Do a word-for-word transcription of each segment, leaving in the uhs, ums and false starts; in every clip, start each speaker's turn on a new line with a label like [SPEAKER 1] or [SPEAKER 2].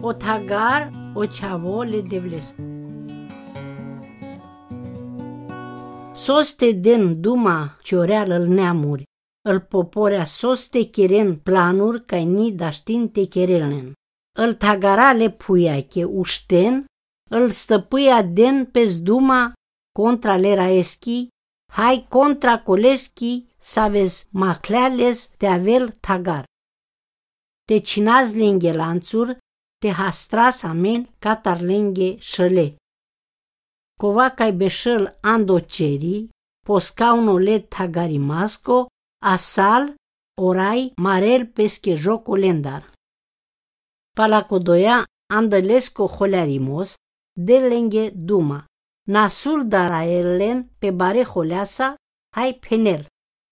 [SPEAKER 1] o Hagar o chavo le devles. Soste den duma cioreală-l neamuri, îl poporea soste cheren planuri ca ni daștin te cherelnen. Îl tagarale puiache ușten, îl stăpâia den pes duma contra lera eschi, hai contra coleschi saves macleales te avel tagar. Te cinaz lenghe lanțur, te hastras amen catar lenghe șăle. Cova cai beșăl andoceri, poscauno le tagarimasco, asal, orai marel pesche joco lendar. Palacodoia andălesco holearimos, de lenghe duma, nasul daraelen pe bare holeasa, hai penel.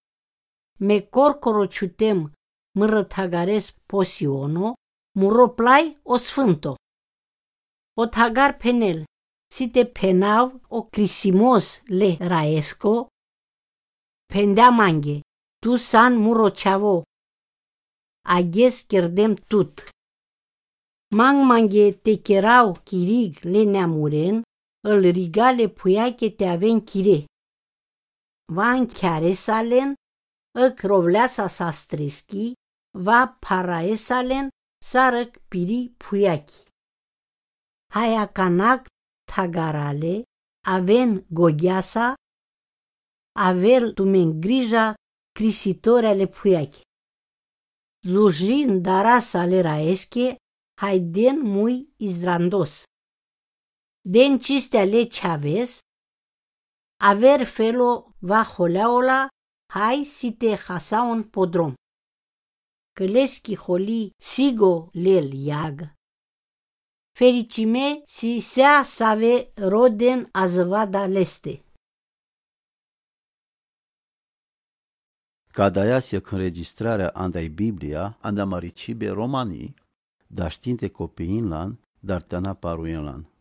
[SPEAKER 1] Me corcoro ciutem mără tagares posiono, muroplai o sfânto. O tagar penel, si te penav o crisimos le raesco, pendea manghe, tu san muroceavo, aghes chierdem tut. Mang manghe te cherau chirig le neamuren, îl rigale puiache te aven chire. Va închiare salen, îc rovleasa sa streschi, va paraesalen, sarăc piri puiachi. Hai acanac tagarale, aven gogheasa, avel tumen grija crisitori ale puiachi. Zujrin darasa le raesche, hai den mui izrandos. Den cistea le chaves, aver felo va holeaola, hai si te hasaun podrom. Căleschi holi sigo lel iag. Fericime si sea save roden azăvada leste.
[SPEAKER 2] Cada se înregistrarea andai Biblia, anda maricibe romanii, dar știinte copiinlan, dar tana paruinlan.